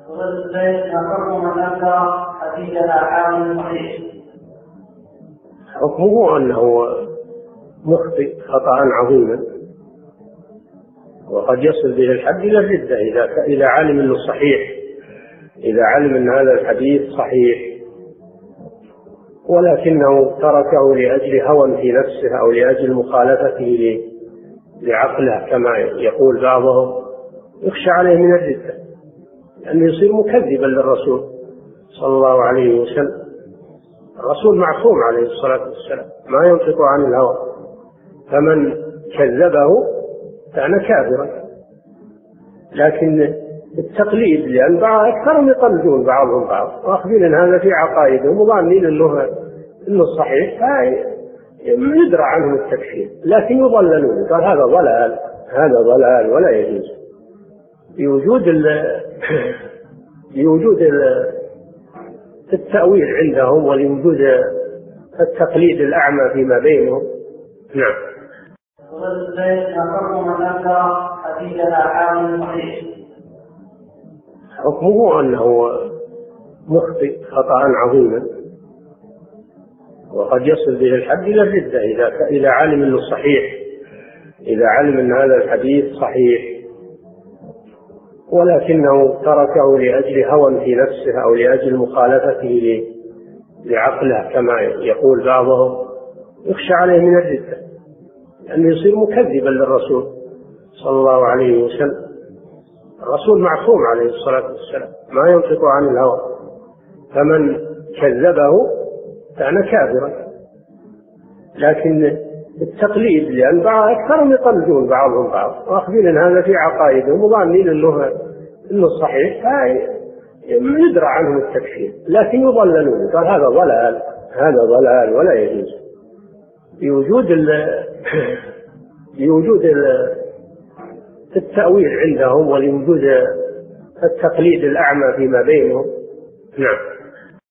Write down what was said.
حكمه أنه مخطئ خطأ عظيما، وقد يصل به الحد إلى الردة إذا علم أنه صحيح، إذا علم أن هذا الحديث صحيح ولكنه تركه لأجل هوى في نفسه أو لأجل مخالفته لعقله كما يقول بعضهم، يخشى عليه من الردة، لأنه يصير مكذبا للرسول صلى الله عليه وسلم. الرسول معصوم عليه الصلاة والسلام، ما ينطق عن الهوى، فمن كذبه كان كافرا. لكن التقليد، لأن أكثرهم يقلدون بعضهم بعض وأخذين أن هذا في عقائدهم وظانين أنه صحيح، يدرى عنهم التكفير، لكن يضللون. قال هذا ضلال ولا يجوز. بوجود التأويل عندهم ولوجود التقليد الأعمى فيما بينهم. نعم. حكمه أنه مخطئ خطأ عظيما، وقد يصل به الحد إلى الردة إذا علم أنه صحيح، إذا علم أن هذا الحديث صحيح ولكنه تركه لأجل هوى في نفسه أو لأجل مخالفته لعقله كما يقول بعضهم، يخشى عليه من الردة، لأنه يصير مكذبا للرسول صلى الله عليه وسلم. الرسول معصوم عليه الصلاة والسلام، ما ينطق عن الهوى، فمن كذبه كان كافرا. لكن التقليد، لأن أكثرهم يقلدون بعضهم بعض وأخذين أن هذا في عقائدهم وظانين أنه صحيح، يدرى عنهم التكفير، لكن يضللون. قال هذا ضلال ولا يجوز. بوجود التأويل عندهم ولوجود التقليد الأعمى فيما بينهم. نعم.